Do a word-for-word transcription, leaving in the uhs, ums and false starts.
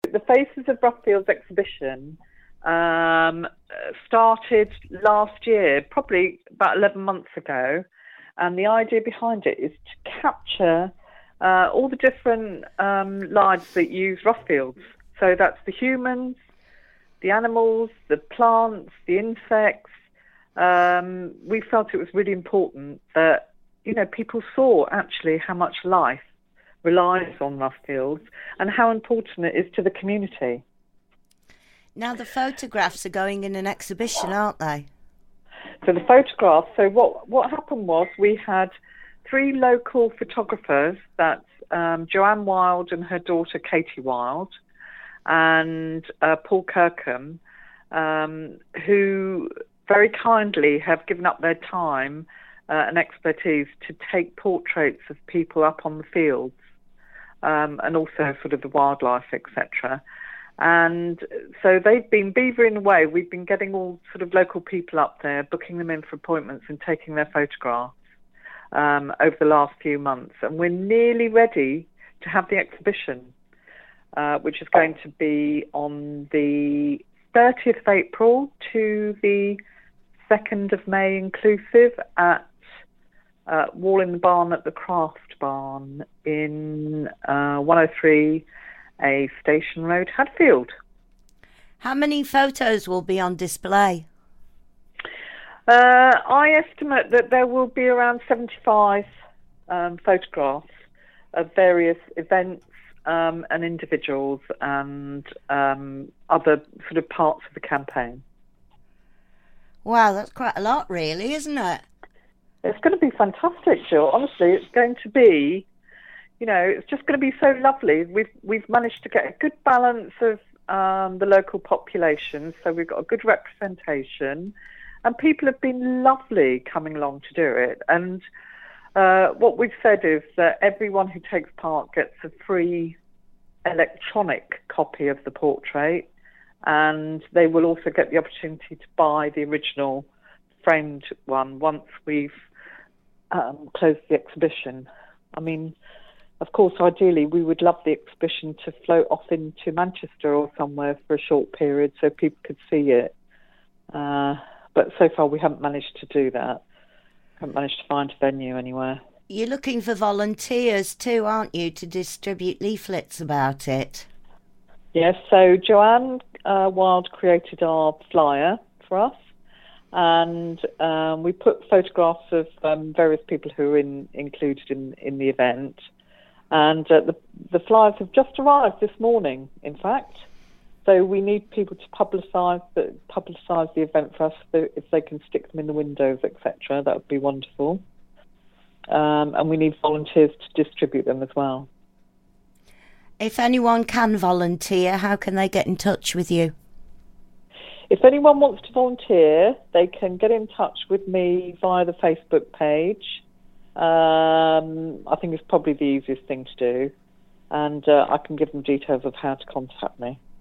The Faces of Roughfields exhibition um, started last year, probably about eleven months ago. And the idea behind it is to capture uh, all the different um, lives that use Roughfields. So that's the humans, the animals, the plants, the insects. Um, we felt it was really important that, you know, people saw actually how much life relies on Roughfields and how important it is to the community. Now the photographs are going in an exhibition, aren't they? So the photographs, so what, what happened was we had three local photographers, that's um, Joanne Wild and her daughter Katie Wild, and uh, Paul Kirkham, um, who very kindly have given up their time uh, and expertise to take portraits of people up on the fields, um, and also sort of the wildlife, et cetera. And so they've been beavering away. We've been getting all sort of local people up there, booking them in for appointments and taking their photographs um, over the last few months. And we're nearly ready to have the exhibition, uh, which is going to be on the thirtieth of April to the second of May inclusive at uh, Wall in the Barn at the Craft Barn in uh, one oh three A Station Road, Hadfield. How many photos will be on display? Uh, I estimate that there will be around seventy-five um, photographs of various events um, and individuals and um, other sort of parts of the campaign. Wow, that's quite a lot, really, isn't it? It's going to be fantastic, Jill. Honestly, it's going to be, you know, it's just going to be so lovely. We've we've managed to get a good balance of um, the local population, so we've got a good representation, and people have been lovely coming along to do it. And uh, what we've said is that everyone who takes part gets a free electronic copy of the portrait, and they will also get the opportunity to buy the original framed one once we've um, closed the exhibition. I mean, of course, ideally, we would love the exhibition to float off into Manchester or somewhere for a short period so people could see it. Uh, but so far, we haven't managed to do that. Haven't managed to find a venue anywhere. You're looking for volunteers too, aren't you, to distribute leaflets about it? Yes, so Joanne uh, Wild created our flyer for us, and um, we put photographs of um, various people who are in, included in, in the event. And uh, the, the flyers have just arrived this morning, in fact. So we need people to publicise the, publicise the event for us, so if they can stick them in the windows, et cetera. That would be wonderful. Um, and we need volunteers to distribute them as well. If anyone can volunteer, how can they get in touch with you? If anyone wants to volunteer, they can get in touch with me via the Facebook page. Um, I think it's probably the easiest thing to do, and uh, I can give them details of how to contact me.